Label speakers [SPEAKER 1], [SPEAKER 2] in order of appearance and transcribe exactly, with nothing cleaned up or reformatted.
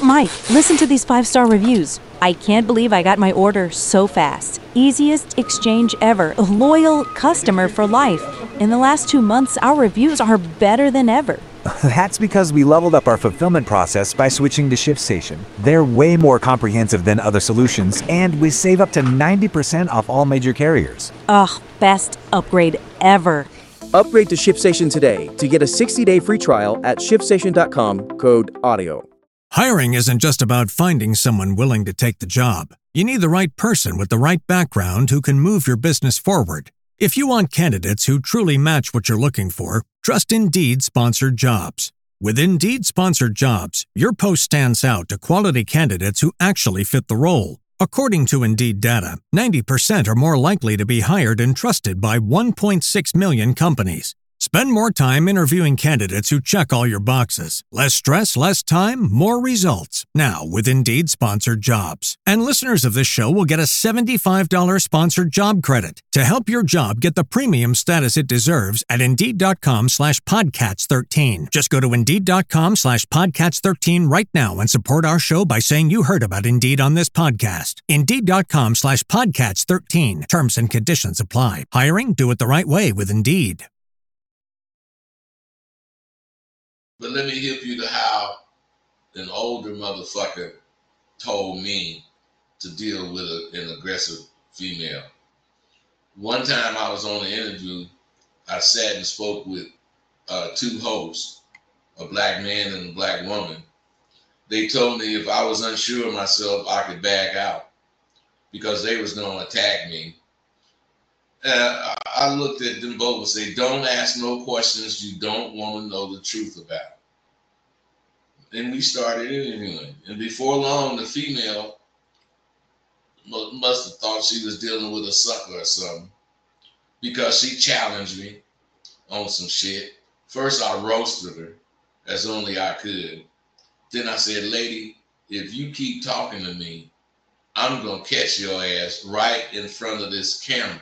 [SPEAKER 1] Mike, listen to these five-star reviews. I can't believe I got my order so fast. Easiest exchange ever. Loyal customer for life. In the last two months, our reviews are better than ever.
[SPEAKER 2] That's because we leveled up our fulfillment process by switching to ShipStation. They're way more comprehensive than other solutions, and we save up to ninety percent off all major carriers.
[SPEAKER 1] Ugh, best upgrade ever.
[SPEAKER 3] Upgrade to ShipStation today to get a sixty-day free trial at shipstation dot com, code AUDIO.
[SPEAKER 4] Hiring isn't just about finding someone willing to take the job. You need the right person with the right background who can move your business forward. If you want candidates who truly match what you're looking for, trust Indeed Sponsored Jobs. With Indeed Sponsored Jobs, your post stands out to quality candidates who actually fit the role. According to Indeed data, ninety percent are more likely to be hired and trusted by one point six million companies. Spend more time interviewing candidates who check all your boxes. Less stress, less time, more results. Now with Indeed Sponsored Jobs. And listeners of this show will get a seventy-five dollars sponsored job credit to help your job get the premium status it deserves at Indeed.com slash Podcats13. Just go to Indeed.com slash Podcats13 right now and support our show by saying you heard about Indeed on this podcast. Indeed.com slash Podcats13. Terms and conditions apply. Hiring? Do it the right way with Indeed.
[SPEAKER 5] But let me help you to how an older motherfucker told me to deal with a, an aggressive female. One time I was on an interview, I sat and spoke with uh, two hosts, a black man and a black woman. They told me if I was unsure of myself, I could back out because they was going to attack me. Uh, I looked at them both and said, don't ask no questions you don't want to know the truth about. And we started interviewing. And before long, the female must have thought she was dealing with a sucker or something because she challenged me on some shit. First, I roasted her as only I could. Then I said, lady, if you keep talking to me, I'm going to catch your ass right in front of this camera.